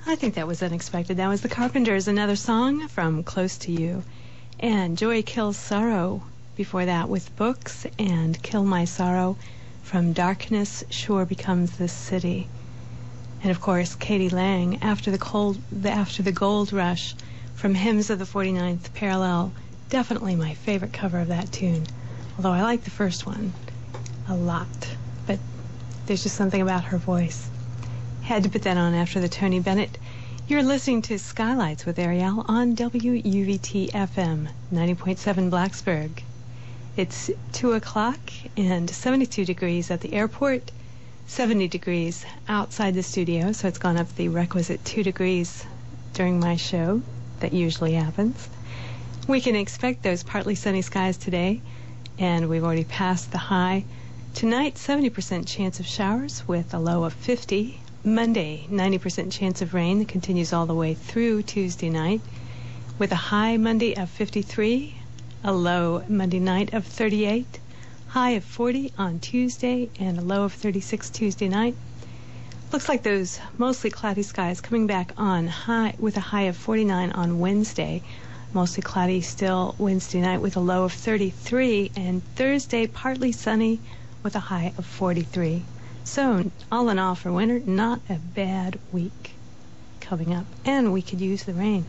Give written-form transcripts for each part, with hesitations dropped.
I think that was unexpected. That was the Carpenters, another song from Close to You. And Joy Kills Sorrow before that with Books, and Kill My Sorrow from Darkness Sure Becomes This City. And of course, Katie Lang, After the Gold Rush from Hymns of the 49th Parallel. Definitely my favorite cover of that tune. Although I like the first one a lot. But there's just something about her voice. Had to put that on after the Tony Bennett. You're listening to Skylights with Ariel on WUVT FM 90.7 Blacksburg. It's 2 o'clock and 72 degrees at the airport, 70 degrees outside the studio, so it's gone up the requisite 2 degrees during my show. That usually happens. We can expect those partly sunny skies today, and we've already passed the high. Tonight, 70% chance of showers with a low of 50. Monday, 90% chance of rain that continues all the way through Tuesday night, with a high Monday of 53, a low Monday night of 38, high of 40 on Tuesday, and a low of 36 Tuesday night. Looks like those mostly cloudy skies coming back on high with a high of 49 on Wednesday. Mostly cloudy still Wednesday night with a low of 33, and Thursday partly sunny with a high of 43. So, all in all for winter, not a bad week coming up. And we could use the rain.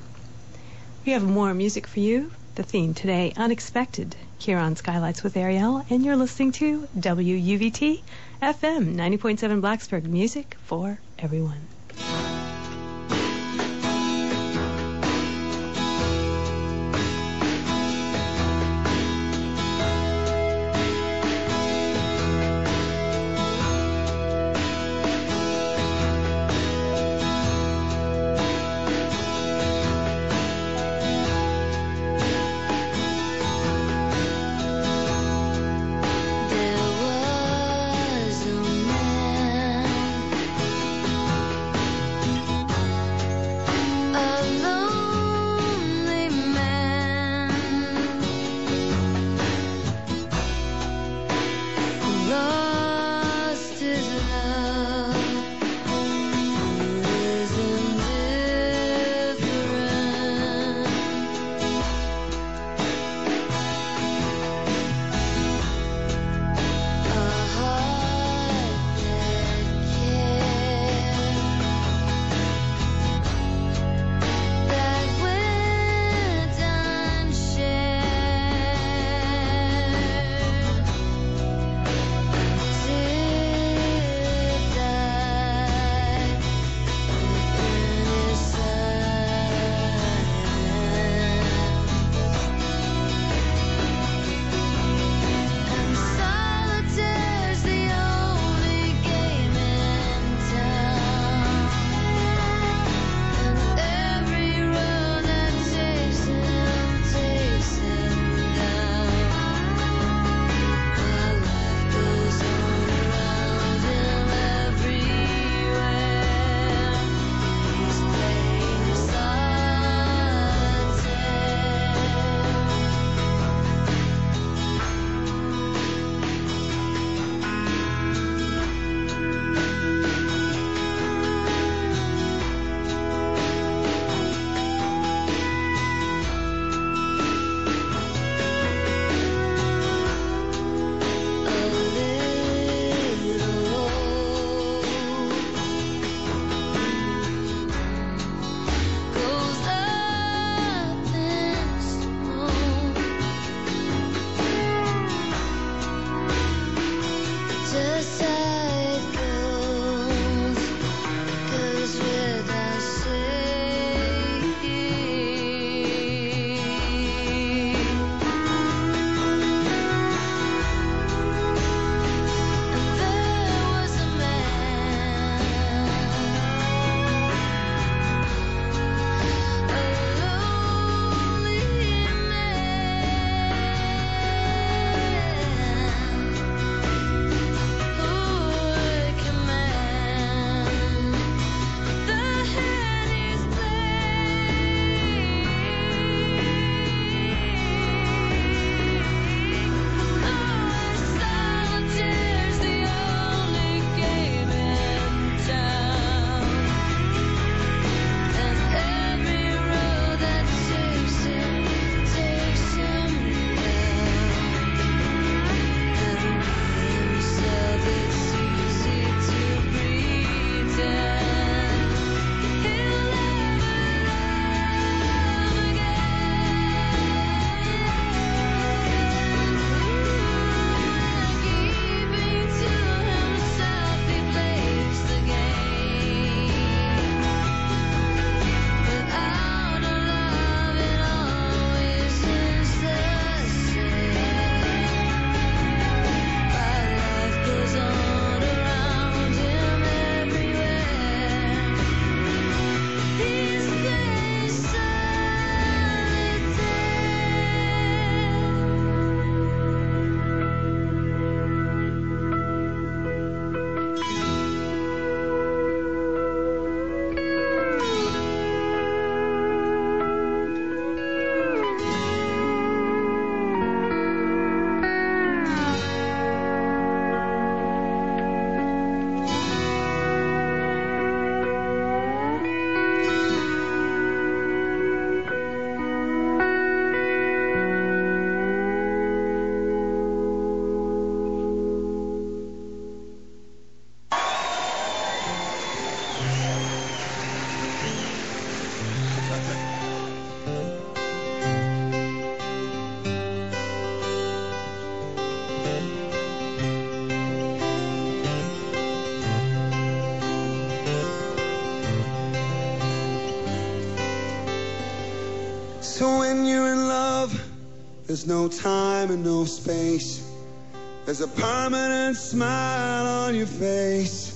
We have more music for you. The theme today, Unexpected, here on Skylights with Ariel. And you're listening to WUVT FM 90.7 Blacksburg. Music for everyone. There was a man So when you're in love, there's no time and no space. There's a permanent smile on your face.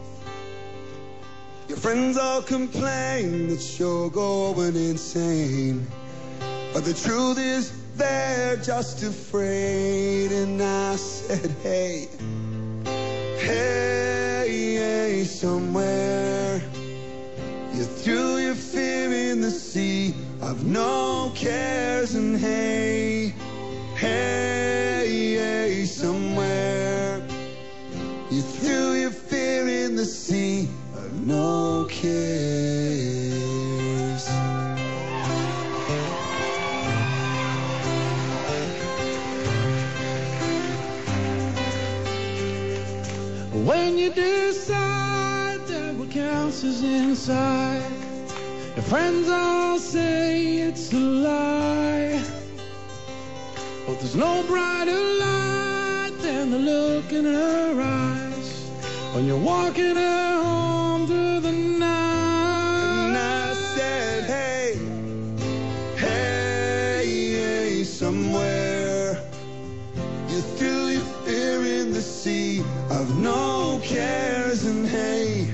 Your friends all complain that you're going insane, but the truth is they're just afraid. And I said, hey, hey, hey, somewhere you threw your fear in the sea of no cares. And hey, hey, hey, somewhere you threw your fear in the sea of no cares. When you decide that what counts is inside, your friends all say it's a lie. But there's no brighter light than the look in her eyes when you're walking her home through the night. And I said, hey, hey, hey, somewhere you threw your fear in the sea of no cares. And hey,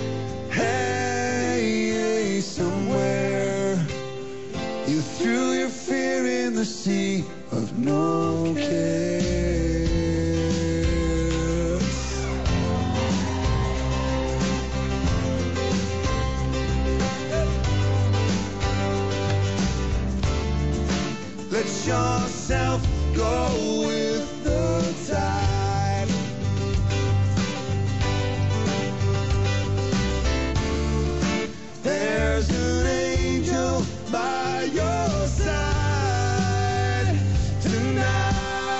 hey, hey, somewhere you threw your fear in the sea of no cares. Let yourself go with the tide. There's an angel by your side tonight.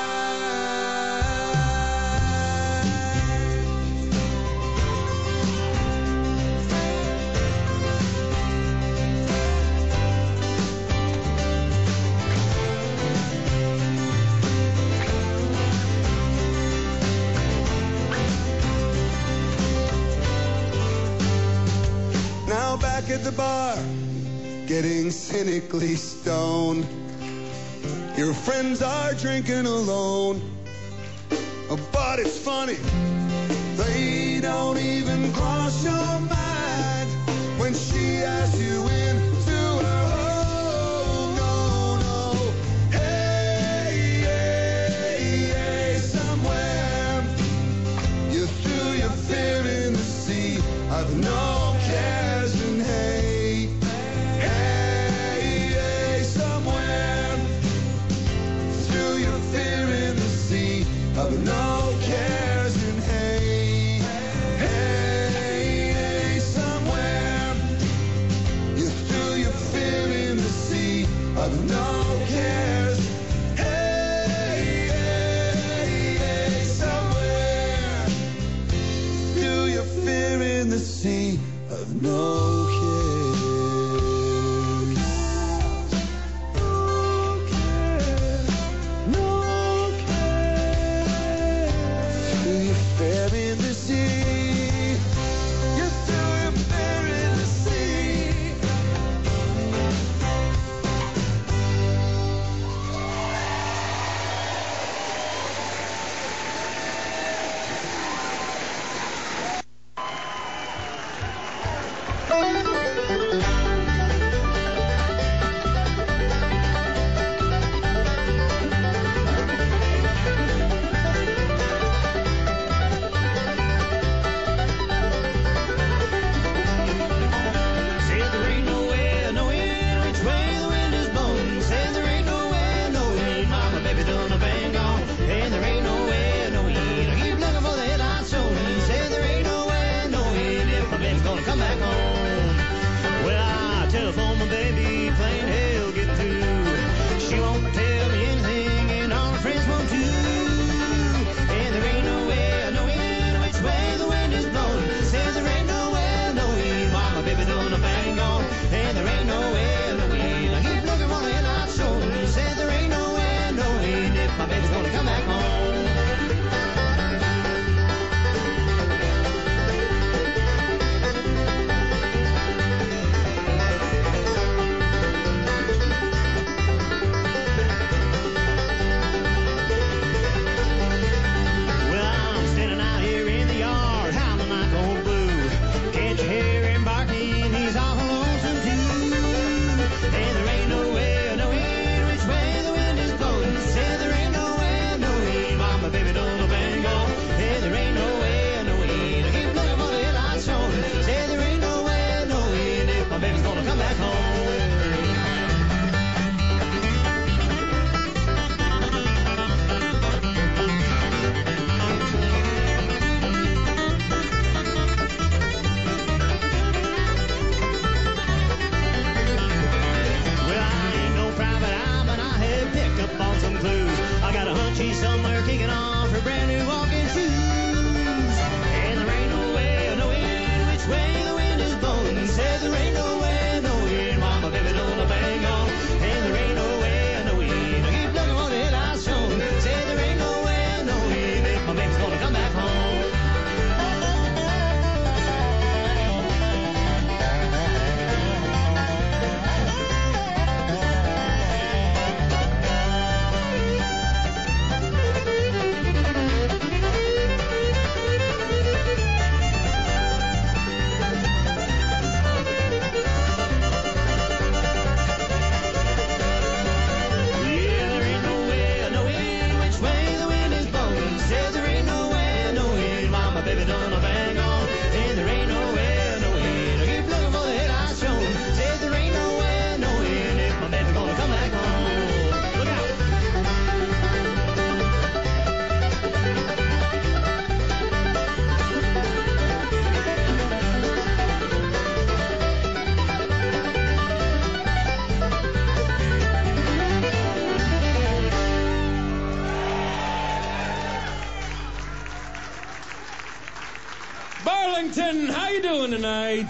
Now back at the bar, getting cynically stoned. Your friends are drinking alone. But it's funny, they don't even cross your mind when she asks you into her home. No, no. Hey, hey, hey, somewhere you threw your fear in the sea of no cares. And hey, hey, hey, somewhere threw your fear in the sea of no cares. And hey, hey, hey, somewhere you threw your fear in the sea of no cares. Hey, hey, hey, somewhere threw your fear in the sea of no cares. No cares, no cares. Threw your fear in the sea. You threw your fear in the sea. Said there ain't no way, no in which way the wind is blowing. Said there ain't no way, no in, mama, baby, done a bang on. And there ain't no way, no in. I keep looking for the headlight showing. Said there ain't no way, no in, if my baby's gonna come back home. Well, I telephoned my baby, plain hell getting through. She won't tell me anything, and all her friends won't too. And there ain't no way, no in which way the wind is blowing. Says there ain't no way, no in, mama, baby, done a bang on. And there ain't no way, no in. I keep looking for the headlight showing. Says there ain't no way, no in, if my baby's gonna come back home. She's somewhere kicking off her brand new walking shoes. And there ain't no way of knowing which way the wind is blowing. Said there ain't no way of knowing why my baby done a bang on. And there ain't no way of knowing. I keep looking for the headlights shown. Said there ain't no way of knowing if my baby's gonna come back home. Burlington, how you doing tonight?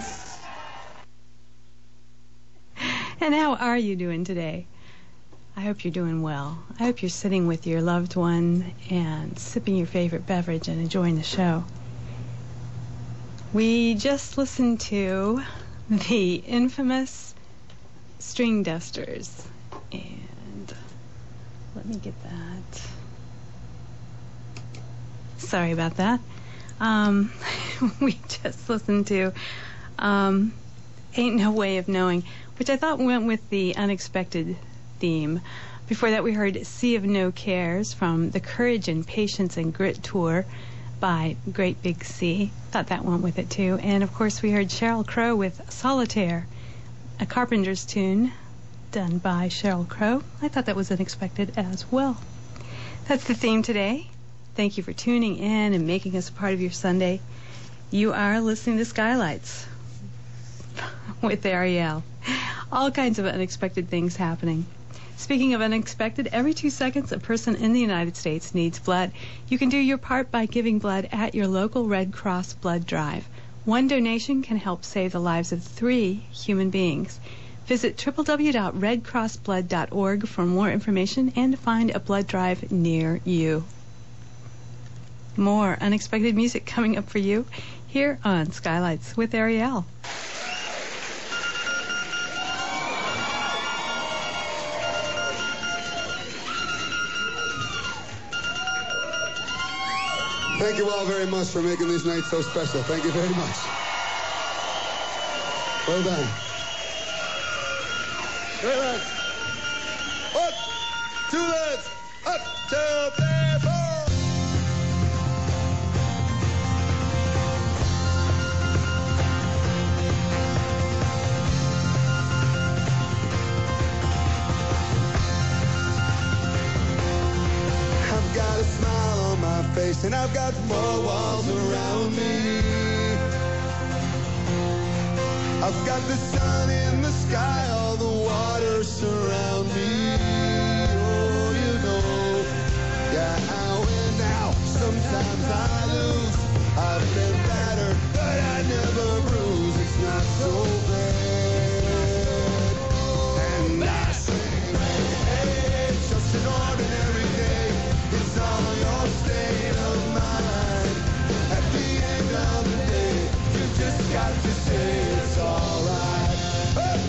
And how are you doing today? I hope you're doing well. I hope you're sitting with your loved one and sipping your favorite beverage and enjoying the show. We just listened to the infamous String Dusters. And let me get that. Sorry about that. We just listened to Ain't No Way of Knowing, which I thought went with the unexpected theme. Before that, we heard Sea of No Cares from the Courage and Patience and Grit Tour by Great Big Sea. Thought that went with it, too. And, of course, we heard Sheryl Crow with Solitaire, a Carpenter's tune done by Sheryl Crow. I thought that was unexpected as well. That's the theme today. Thank you for tuning in and making us a part of your Sunday. You are listening to Skylights with Ariel. All kinds of unexpected things happening. Speaking of unexpected, every 2 seconds a person in the United States needs blood. You can do your part by giving blood at your local Red Cross blood drive. One donation can help save the lives of 3 human beings. Visit www.redcrossblood.org for more information and to find a blood drive near you. More unexpected music coming up for you here on Skylights with Ariel. Thank you all very much for making these nights so special. Thank you very much. Well done. Three legs. 1, 2 legs. Up, 2, 3, 4. I've got a smile on my face and I've got 4 walls around me. I've got the sun in the sky, all the water surround me. Oh, you know, yeah, I win now. Sometimes I lose. I've been battered, but I never bruise. It's not so bad. And I sing, hey, it's just an ordinary day. It's all your state of mind. At the end of the day, you just got to say it's all right. Hey!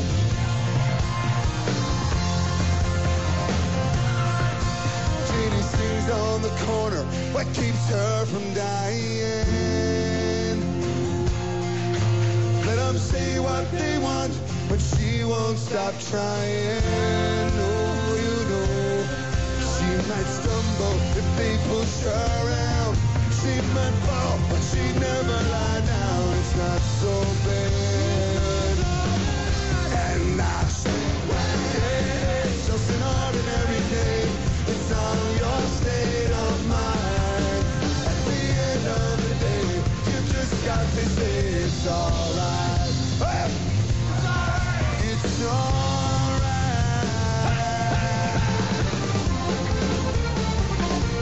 Jeannie sings on the corner. What keeps her from dying? Let them say what they want, but she won't stop trying. Oh, you know, she might stumble if they push her around. She might fall, but she never lie down. It's not so bad. And I say, hey, it's just an ordinary day. It's all your state of mind. At the end of the day, you just got to say it's all right. Hey! It's all right.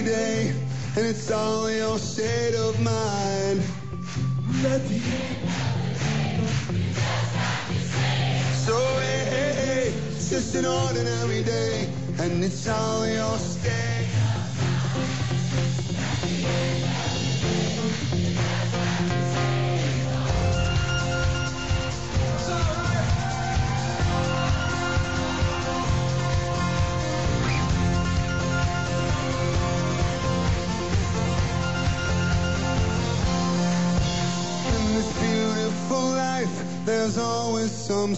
day, and it's all your state of mind. So hey, hey, hey, it's just an ordinary day, and it's all your state. There's always some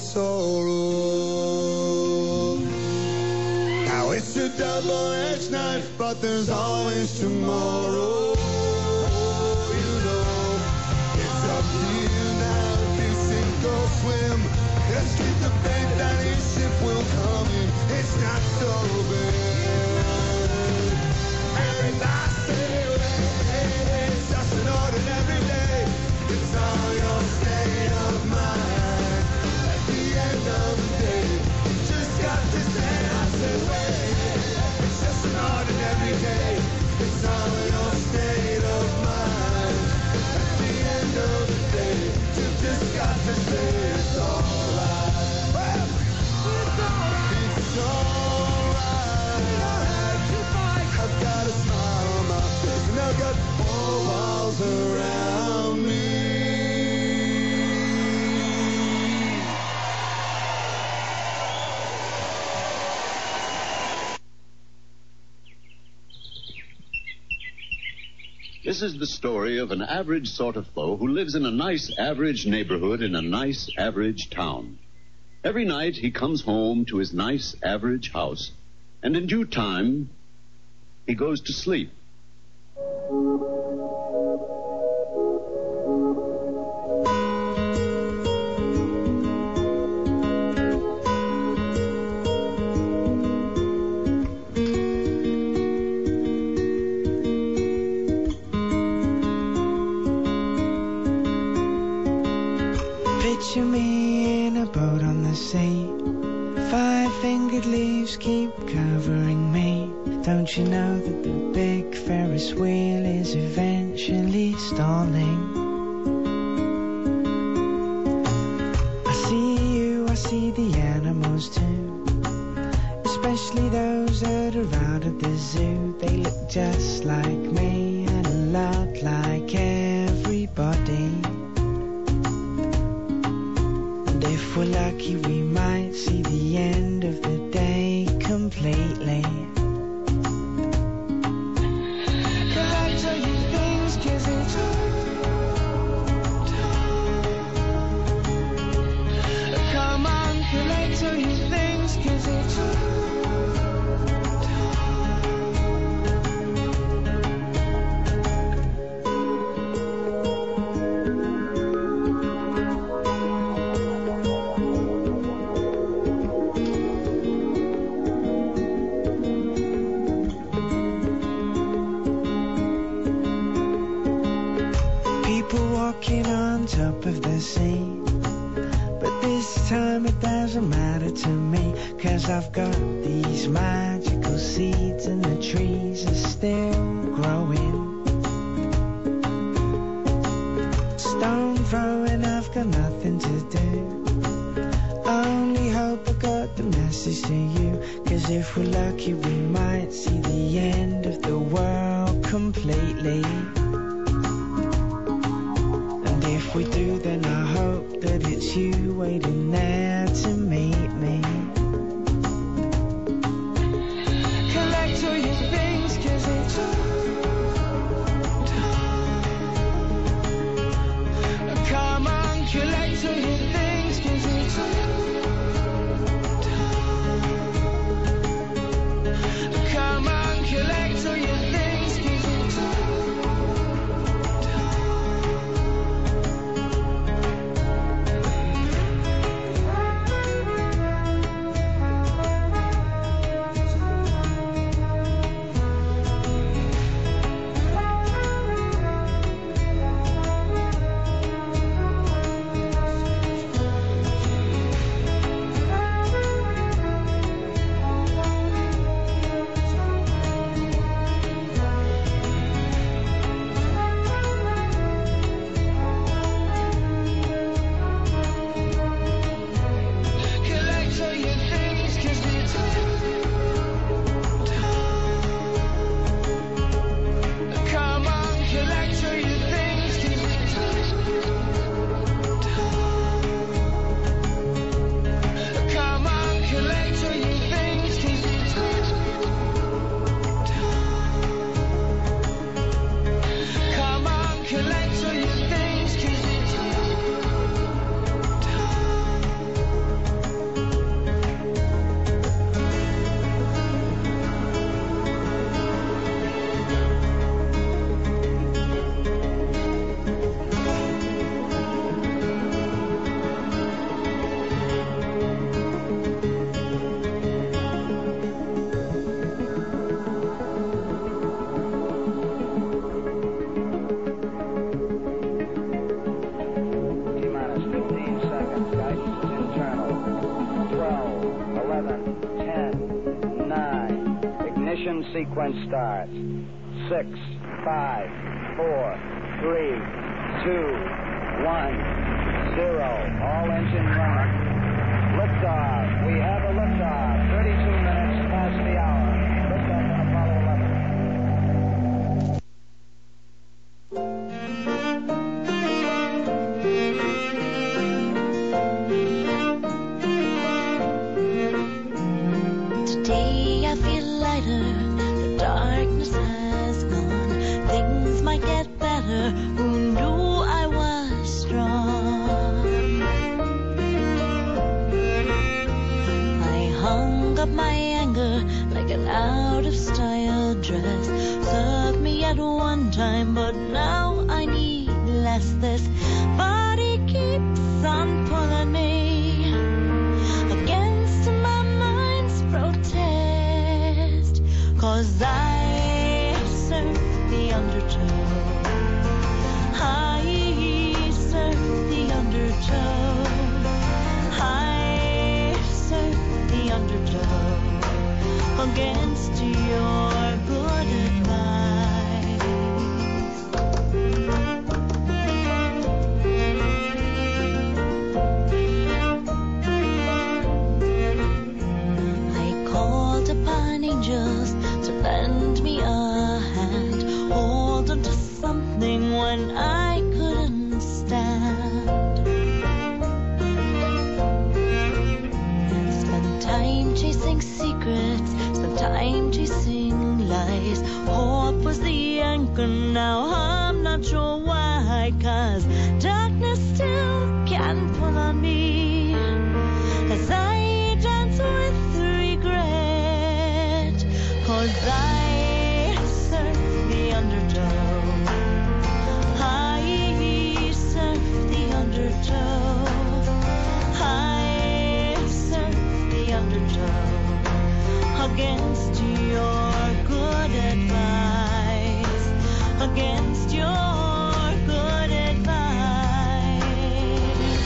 sorrow. Now it's a double-edged knife, but there's always tomorrow. You know, it's up to you now if you sink or swim. Just keep the faith that your ship will come in. It's not so bad. Everybody say, hey, hey, it's just an ordinary day. It's all your state of mind. At the end of the day, you just got to say, I said, wait, it's just an ordinary day. It's all your state of mind. At the end of the day, you just got to say it's alright. Well, it's alright. I've got a smile on my face, and I've got four walls around me. This is the story of an average sort of fellow who lives in a nice average neighborhood in a nice average town. Every night he comes home to his nice average house, and in due time he goes to sleep. Picture me in a boat on the sea. Five-fingered leaves keep covering me. Don't you know that the big Ferris wheel is eventually stalling? I see you, I see the animals too, especially those that are out at the zoo. They look just like me and a lot like everybody. If we're lucky, we might see the end of the day completely. Collect all your things, 'cause it's come on, collect all your things, 'cause it's walking on top of the sea. But this time it doesn't matter to me, 'cause I've got these magical seeds and the trees are still growing. Stone throwing, I've got nothing to do. Only hope I got the message to you, 'cause if we're lucky we might see the end of the world completely. If we do, then I hope that it's you waiting there to meet me. Collect all your things, 'cause it's come on, collect all your things, 'cause it's come on, collect all your things, 'cause it's sequence starts. 6, 5, 4, 3, 2, 1, 0. All engine running. Liftoff. We have a liftoff. 32 minutes past the hour. Liftoff on Apollo 11. Today I feel lighter. The darkness has gone. Things might get better. Who knew I was strong? I hung up my anger like an out-of-style dress. Served me at one time, but now I need less. This body keeps on pulling me against my mind's protest. 'Cause I surf the undertow. I surf the undertow. I surf the undertow against your good advice. I called upon angels to lend me a hand, hold on to something when I couldn't stand. Spent time chasing secrets, spent time chasing lies. Hope was the anchor, now I'm not sure why. 'Cause darkness still can pull on me as I dance with regret. 'Cause I surf the undertow. I surf the undertow. I surf the undertow against your good advice. Against your good advice.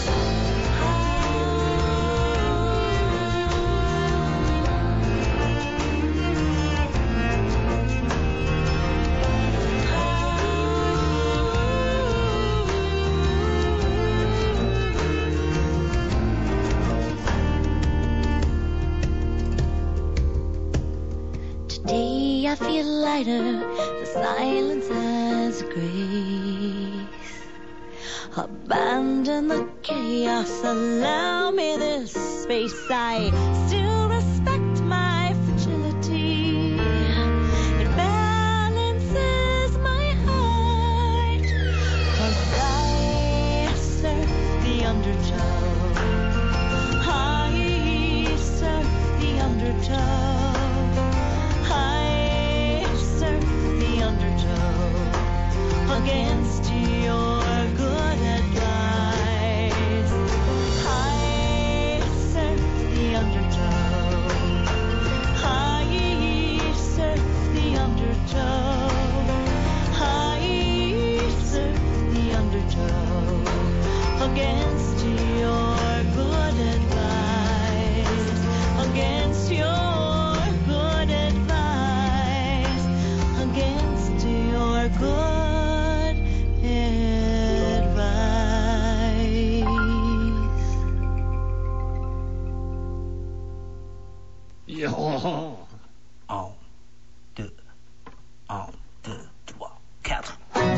Today I feel lighter, the silence has grace. Abandon the chaos, allow me this space. I still respect my fragility. It balances my heart. 'Cause I surf the undertow. I surf the undertow. Against your good advice. I surf the undertow. I surf the undertow. I surf the undertow. Against your good advice. Against your good advice. Against your good. Un, deux, trois, quatre.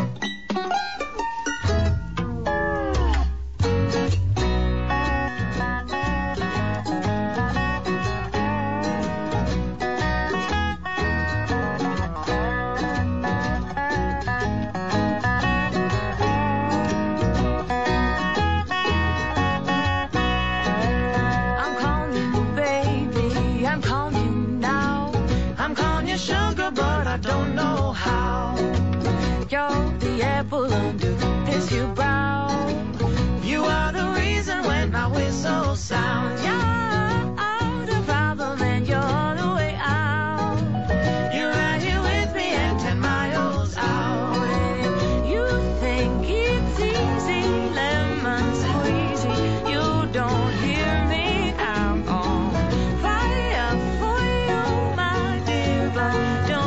Sound. You're the problem and you're the way out. You're right here with me and 10 miles out. You think it's easy, lemon squeezy. You don't hear me. I'm on fire for you, my dear, but don't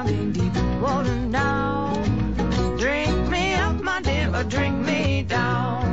down in deep water now. Drink me up, my dear, or drink me down.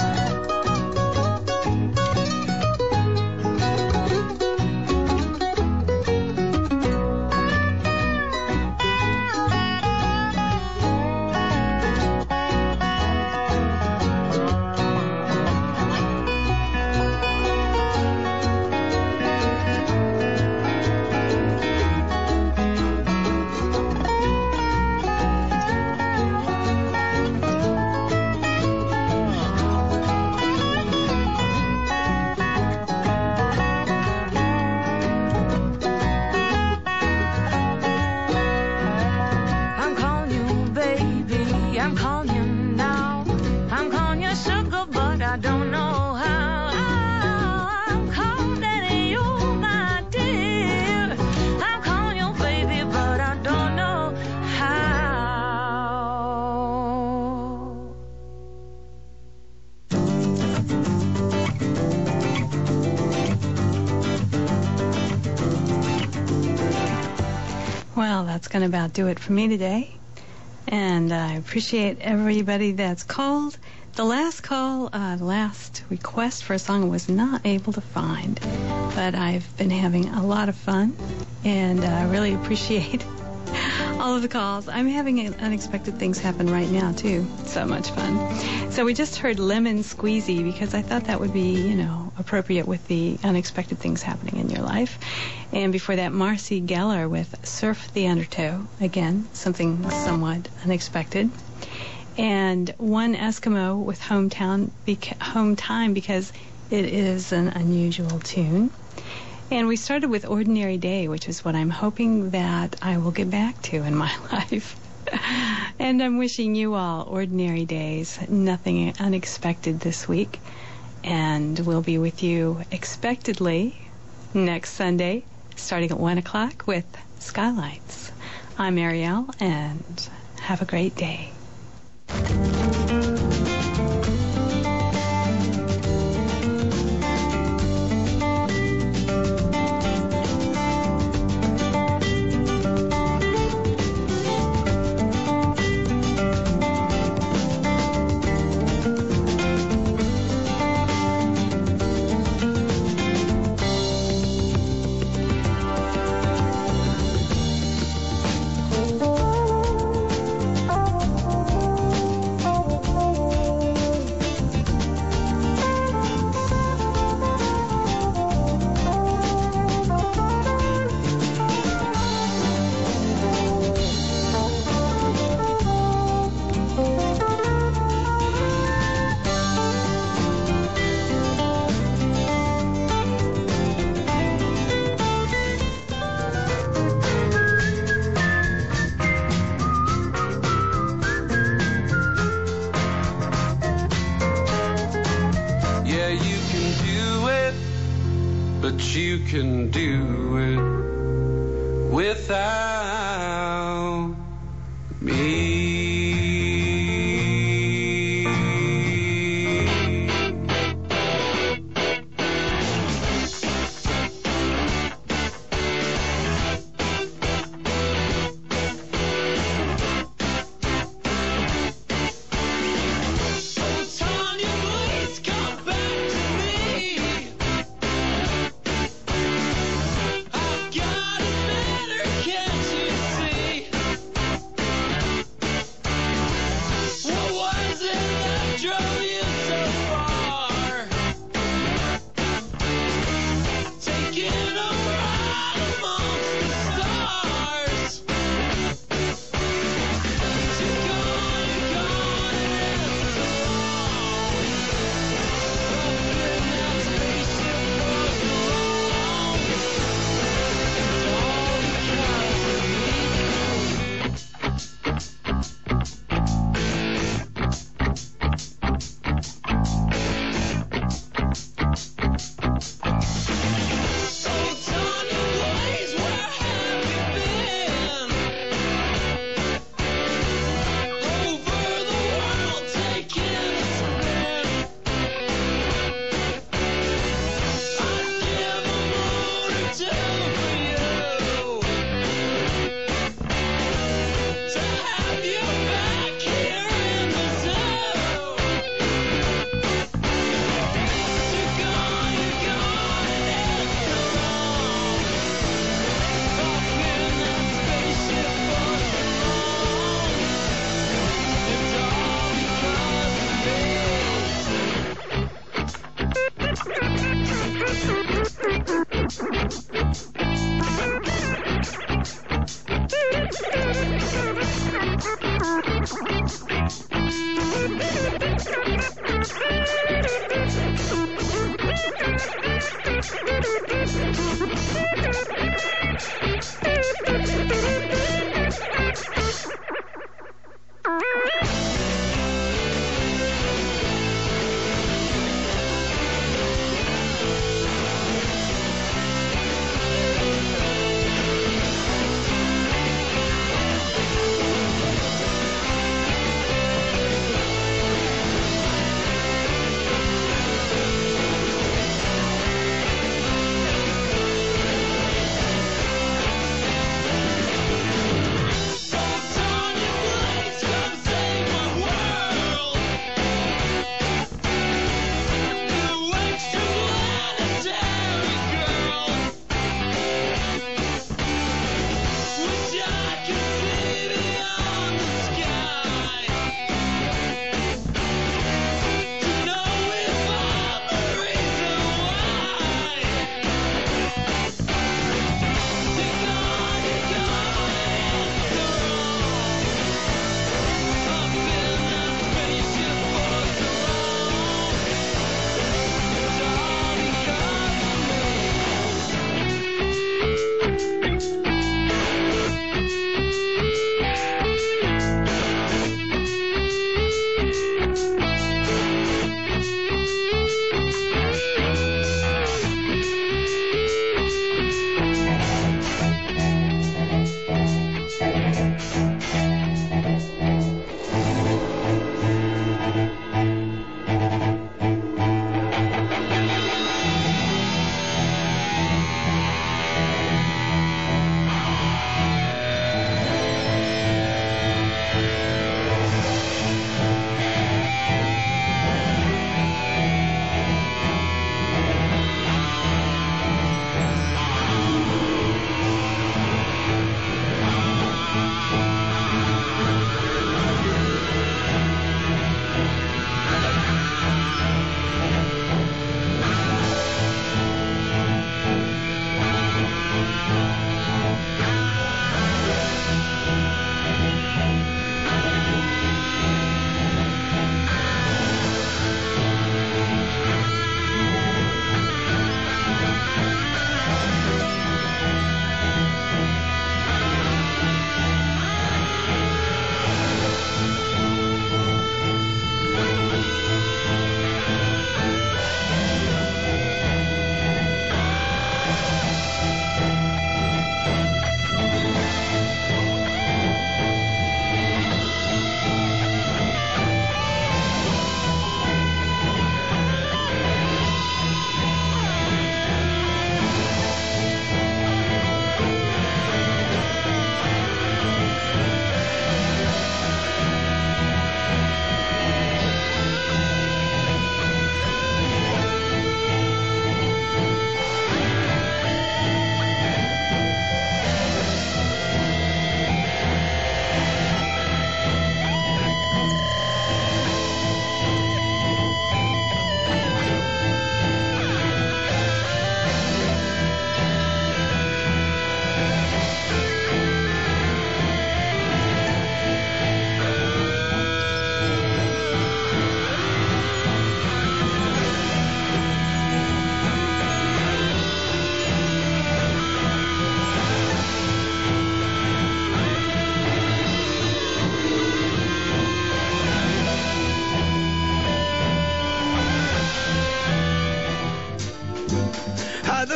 Well, that's going to about do it for me today. And I appreciate everybody that's called. The last call, the last request for a song I was not able to find. But I've been having a lot of fun, and I really appreciate all of the calls. I'm having unexpected things happen right now, too. So much fun. So we just heard Lemon Squeezy because I thought that would be, appropriate with the unexpected things happening in your life. And before that, Marcy Geller with Surf the Undertow. Again, something somewhat unexpected. And One Eskimo with Home Time because it is an unusual tune. And we started with Ordinary Day, which is what I'm hoping that I will get back to in my life. And I'm wishing you all ordinary days, nothing unexpected this week. And we'll be with you expectedly next Sunday, starting at 1 o'clock with Skylights. I'm Ariel, and have a great day. You can do it without me. Got a better catch.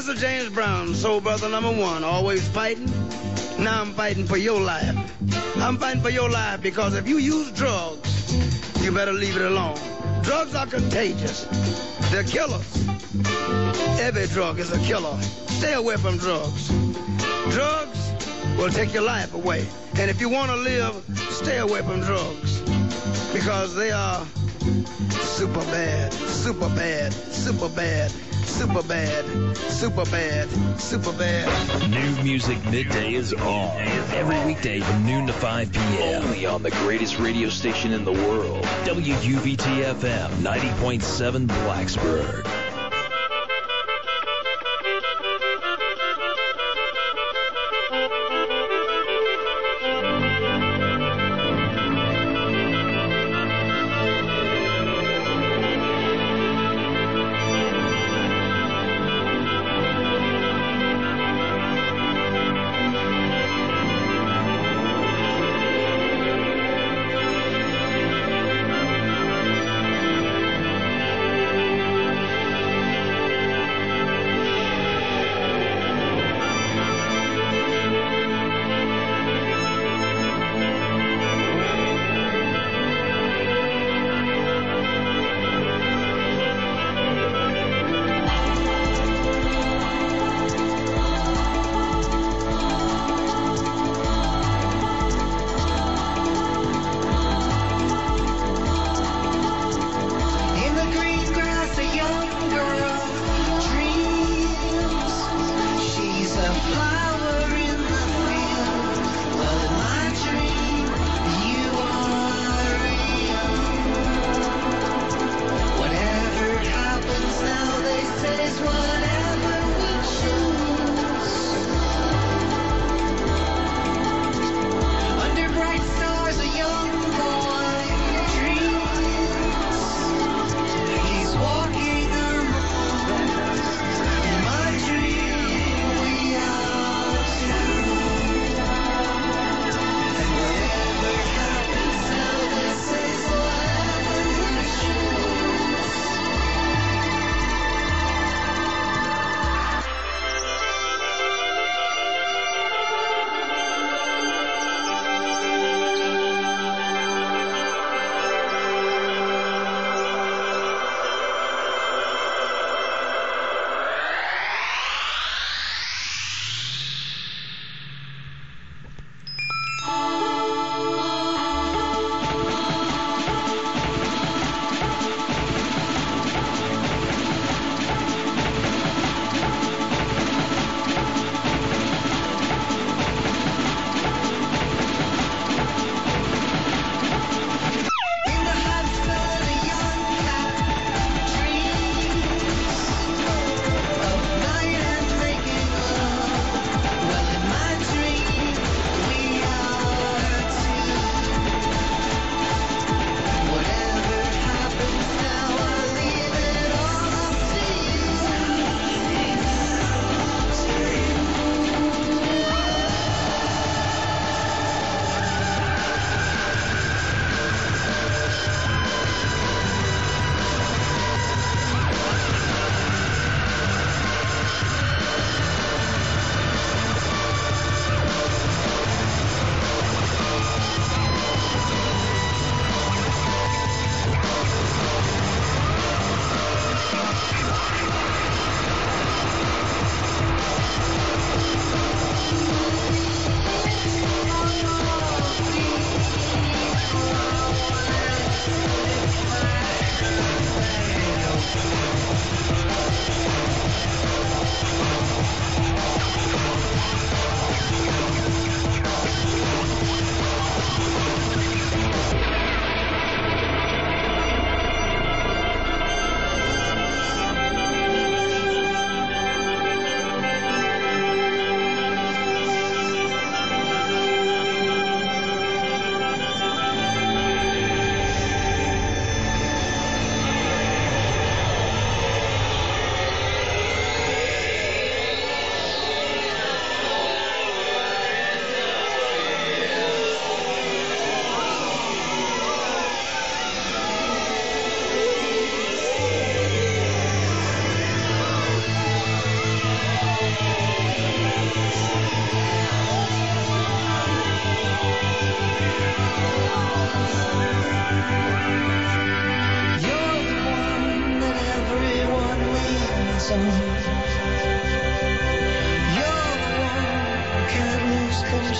This is James Brown, soul brother number one, always fighting. Now I'm fighting for your life. I'm fighting for your life because if you use drugs, you better leave it alone. Drugs are contagious. They're killers. Every drug is a killer. Stay away from drugs. Drugs will take your life away. And if you want to live, stay away from drugs because they are super bad, super bad, super bad. Super bad, super bad, super bad. New Music Midday is on. Every weekday from noon to 5 p.m. Only on the greatest radio station in the world. WUVT-FM 90.7 Blacksburg.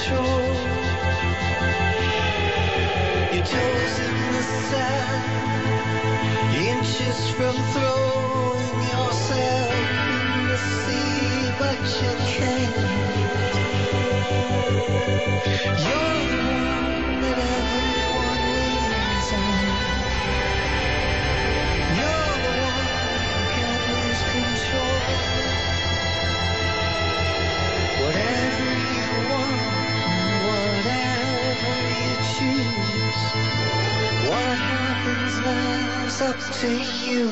control. Your toes in the sand, inches from throwing yourself in the sea, but you can't. You're the one that everyone leans on. You're the one who can't lose control. Whatever you want, whatever you choose, what happens now's up to you.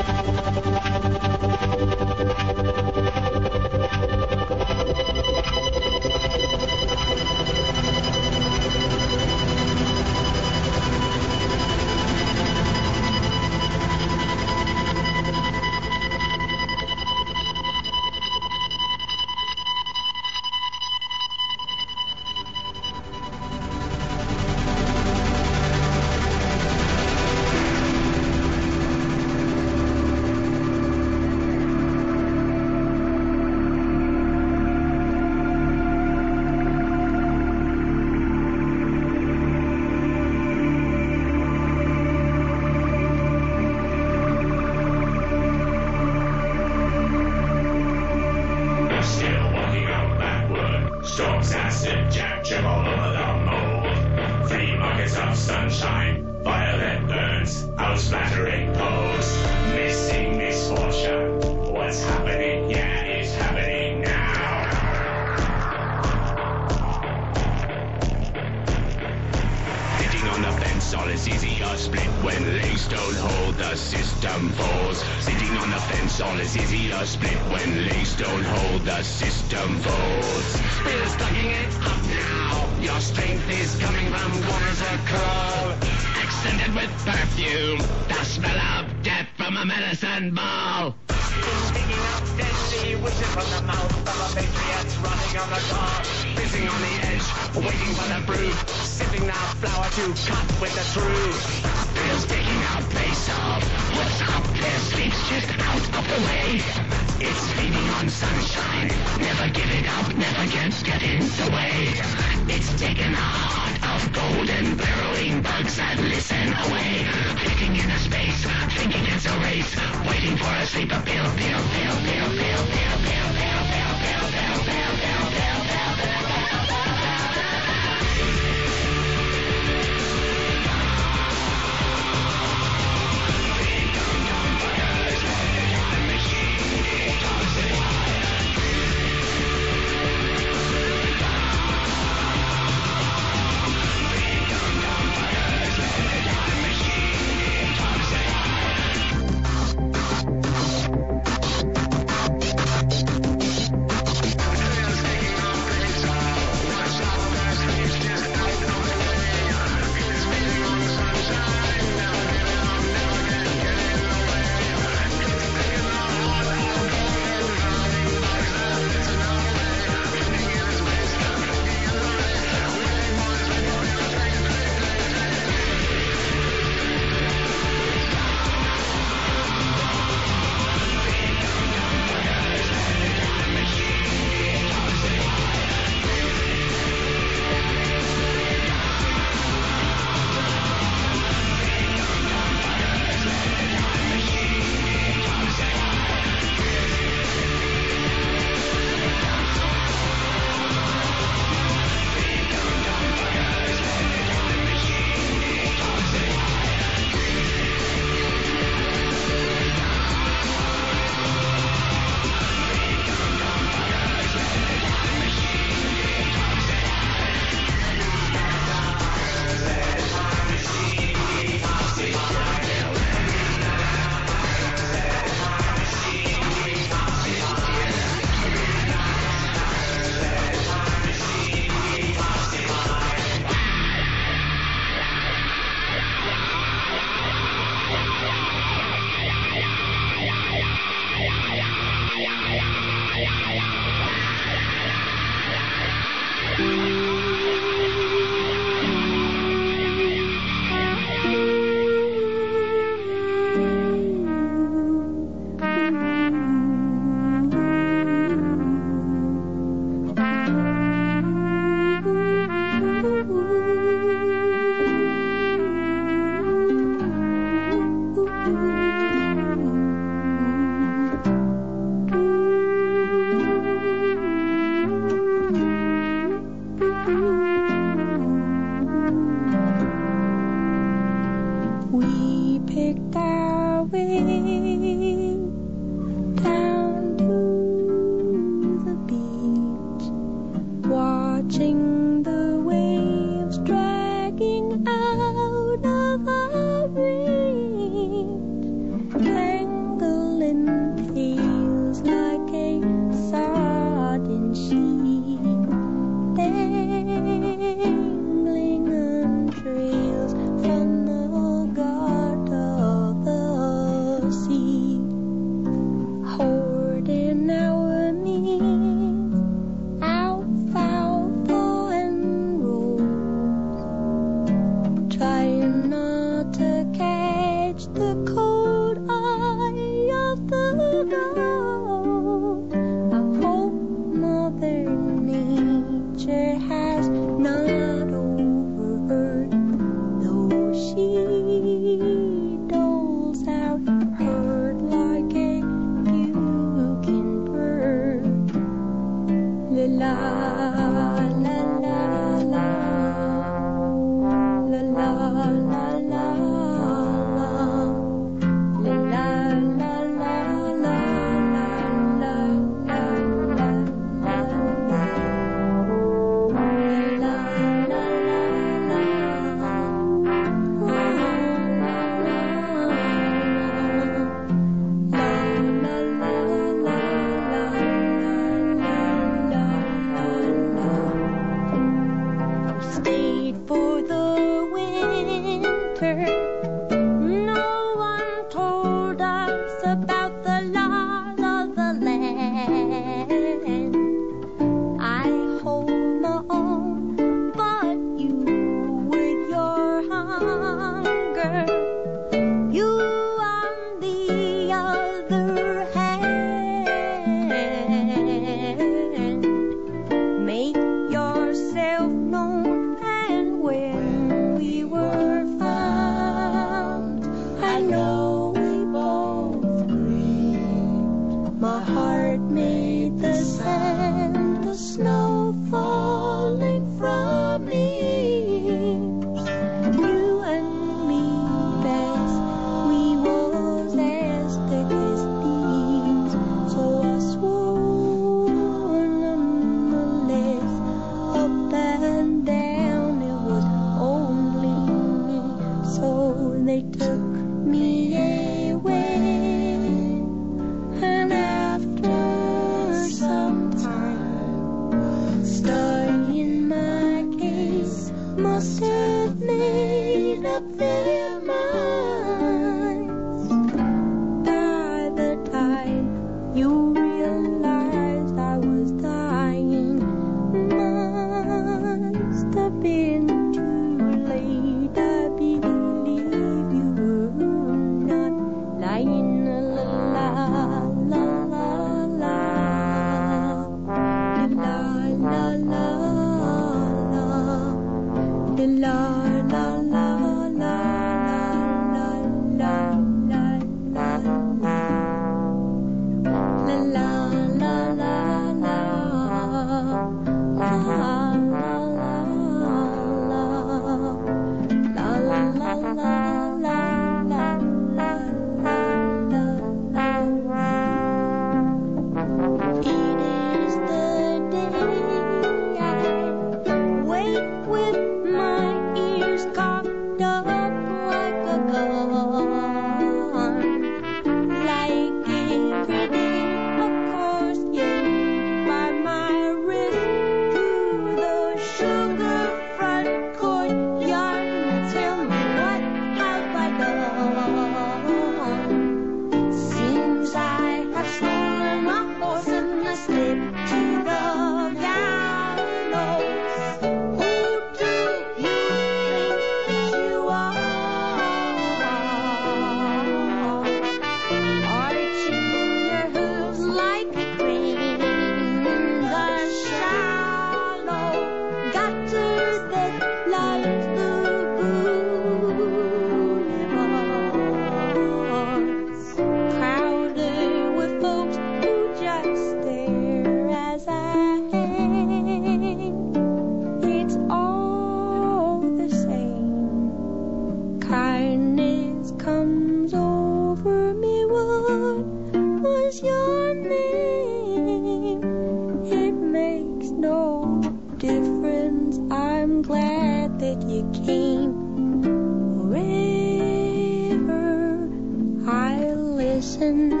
Wherever I listen